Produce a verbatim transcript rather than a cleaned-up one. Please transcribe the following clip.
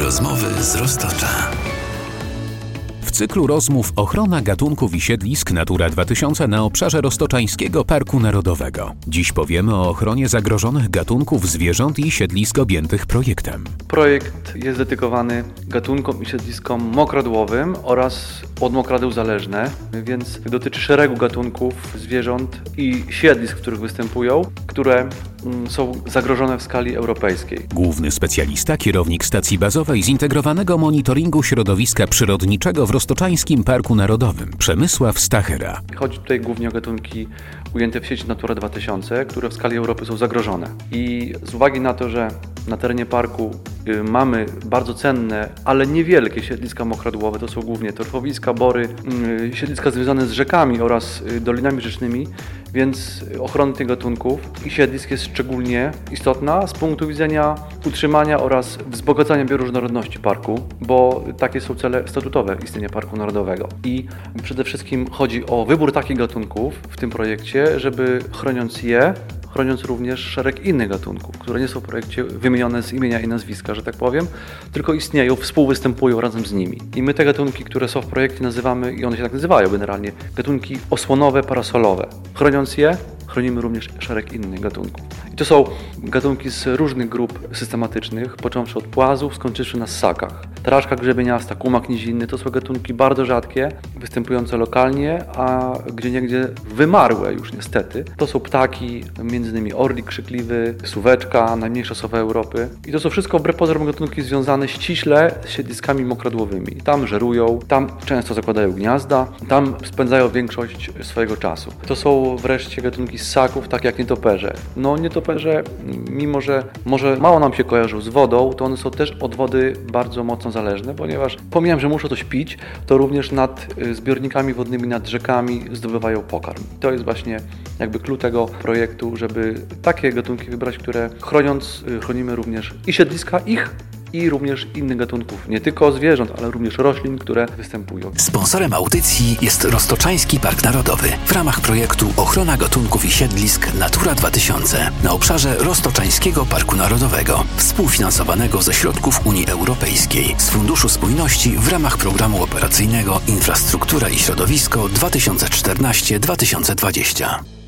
Rozmowy z Roztocza. W cyklu rozmów Ochrona gatunków i siedlisk Natura dwa tysiące na obszarze Roztoczańskiego Parku Narodowego. Dziś powiemy o ochronie zagrożonych gatunków zwierząt i siedlisk objętych projektem. Projekt jest dedykowany gatunkom i siedliskom mokradłowym oraz podmokrady uzależne, więc dotyczy szeregu gatunków zwierząt i siedlisk, w których występują, które są zagrożone w skali europejskiej. Główny specjalista, kierownik stacji bazowej Zintegrowanego Monitoringu Środowiska Przyrodniczego w Roztoczańskim Parku Narodowym, Przemysław Stachera. Chodzi tutaj głównie o gatunki ujęte w sieci Natura dwa tysiące, które w skali Europy są zagrożone. I z uwagi na to, że na terenie parku y, mamy bardzo cenne, ale niewielkie siedliska mokradłowe, to są głównie torfowiska, bory, y, siedliska związane z rzekami oraz y, dolinami rzecznymi, więc ochrona tych gatunków i siedlisk jest szczególnie istotna z punktu widzenia utrzymania oraz wzbogacania bioróżnorodności parku, bo takie są cele statutowe istnienia Parku Narodowego. I przede wszystkim chodzi o wybór takich gatunków w tym projekcie, żeby chroniąc je, chroniąc również szereg innych gatunków, które nie są w projekcie wymienione z imienia i nazwiska, że tak powiem, tylko istnieją, współwystępują razem z nimi. I my te gatunki, które są w projekcie, nazywamy, i one się tak nazywają generalnie, gatunki osłonowe, parasolowe. Chroniąc je, chronimy również szereg innych gatunków. I to są gatunki z różnych grup systematycznych, począwszy od płazów, skończywszy na ssakach. Traszka grzebieniasta, kumak nizinny to są gatunki bardzo rzadkie, występujące lokalnie, a gdzieniegdzie wymarłe już niestety. To są ptaki, między innymi orlik krzykliwy, suweczka, najmniejsza sowa Europy. I to są wszystko wbrew pozorom gatunki związane ściśle z siedliskami mokradłowymi. Tam żerują, tam często zakładają gniazda, tam spędzają większość swojego czasu. To są wreszcie gatunki ssaków, tak jak nietoperze. No nietoperze, mimo że może mało nam się kojarzą z wodą, to one są też od wody bardzo mocno zależne, ponieważ pomijam, że muszą coś pić, to również nad zbiornikami wodnymi, nad rzekami zdobywają pokarm. To jest właśnie jakby klucz tego projektu, żeby takie gatunki wybrać, które chroniąc, chronimy również i siedliska ich, i również innych gatunków, nie tylko zwierząt, ale również roślin, które występują. Sponsorem audycji jest Roztoczański Park Narodowy w ramach projektu Ochrona gatunków i siedlisk Natura dwa tysiące na obszarze Roztoczańskiego Parku Narodowego, współfinansowanego ze środków Unii Europejskiej z Funduszu Spójności w ramach Programu Operacyjnego Infrastruktura i Środowisko dwa tysiące czternaście do dwa tysiące dwudziestego.